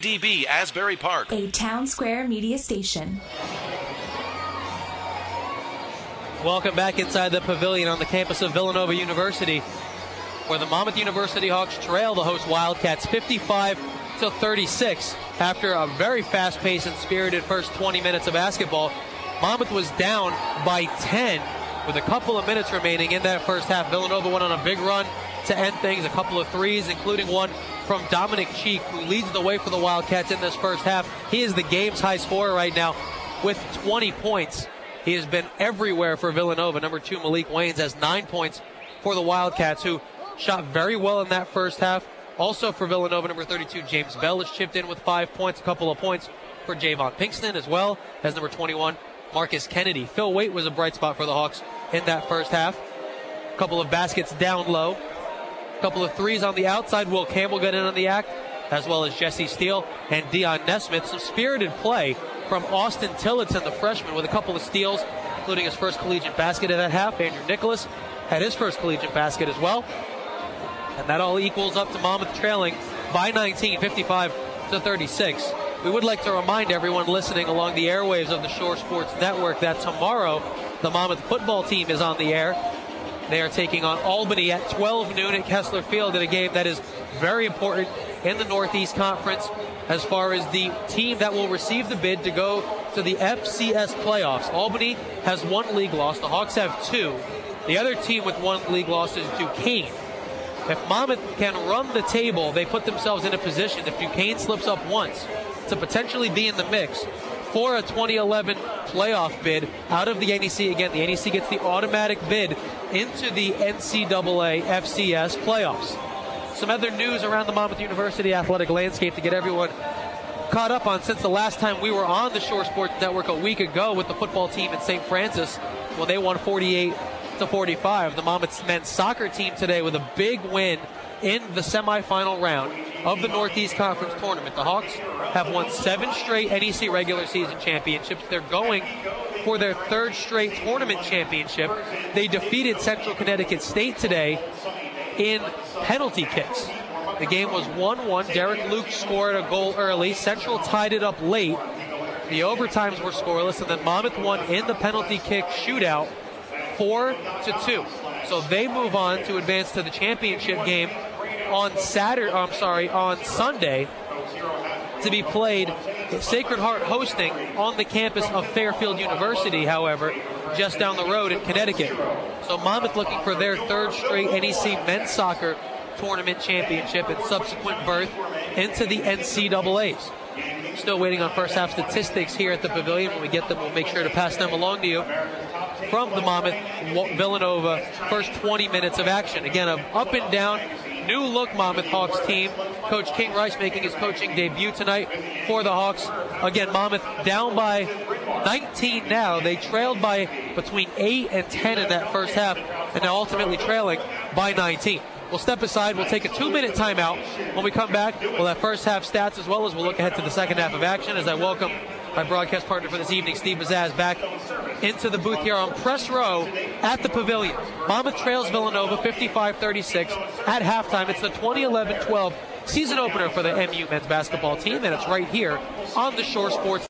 DB Asbury Park, a Town Square media station. Welcome back inside the pavilion on the campus of Villanova University, where the Monmouth University Hawks trail the host Wildcats 55-36 after a very fast-paced and spirited first 20 minutes of basketball. Monmouth was down by 10 with a couple of minutes remaining in that first half. Villanova went on a big run to end things, a couple of threes, including one from Dominic Cheek, who leads the way for the Wildcats in this first half. He is the game's high scorer right now with 20 points. He has been everywhere for Villanova. Number 2, Malik Waynes, has 9 points for the Wildcats, who shot very well in that first half. Also for Villanova, number 32, James Bell, has chipped in with 5 points, a couple of points for Javon Pinkston, as well as number 21, Marcus Kennedy. Phil Waite was a bright spot for the Hawks in that first half. A couple of baskets down low. A couple of threes on the outside. Will Campbell got in on the act, as well as Jesse Steele and Dion Nesmith. Some spirited play from Austin Tillotson, the freshman, with a couple of steals, including his first collegiate basket of that half. Andrew Nicholas had his first collegiate basket as well. And that all equals up to Monmouth trailing by 19, 55-36. We would like to remind everyone listening along the airwaves of the Shore Sports Network that tomorrow the Monmouth football team is on the air. They are taking on Albany at 12 noon at Kessler Field in a game that is very important in the Northeast Conference as far as the team that will receive the bid to go to the FCS playoffs. Albany has 1 league loss. The Hawks have 2. The other team with 1 league loss is Duquesne. If Monmouth can run the table, they put themselves in a position, if Duquesne slips up once, to potentially be in the mix for a 2011 playoff bid out of the NEC. Again, the NEC gets the automatic bid into the NCAA FCS playoffs. Some other news around the Monmouth University athletic landscape to get everyone caught up on since the last time we were on the Shore Sports Network a week ago with the football team in St. Francis when they won 48-45. The Monmouth men's soccer team today with a big win in the semifinal round of the Northeast Conference tournament. The Hawks have won 7 straight NEC regular season championships. They're going for their 3rd straight tournament championship. They defeated Central Connecticut State today in penalty kicks. The game was 1-1. Derek Luke scored a goal early. Central tied it up late. The overtimes were scoreless, and then Monmouth won in the penalty kick shootout 4-2. So they move on to advance to the championship game on Sunday to be played. Sacred Heart hosting on the campus of Fairfield University, however, just down the road in Connecticut. So Monmouth looking for their 3rd straight NEC men's soccer tournament championship and subsequent berth into the NCAAs. Still waiting on first half statistics here at the pavilion. When we get them, we'll make sure to pass them along to you from the Monmouth Villanova first 20 minutes of action. Again, an up and down, new look Monmouth Hawks team. Coach King Rice making his coaching debut tonight for the Hawks. Again, Monmouth down by 19 now. They trailed by between 8 and 10 in that first half, and now ultimately trailing by 19. We'll step aside. We'll take a 2-minute timeout. When we come back, we'll have first half stats as well as we'll look ahead to the second half of action as I welcome my broadcast partner for this evening, Steve Bazaz, back into the booth here on Press Row at the Pavilion. Monmouth trails Villanova 55-36 at halftime. It's the 2011-12 season opener for the MU men's basketball team, and it's right here on the Shore Sports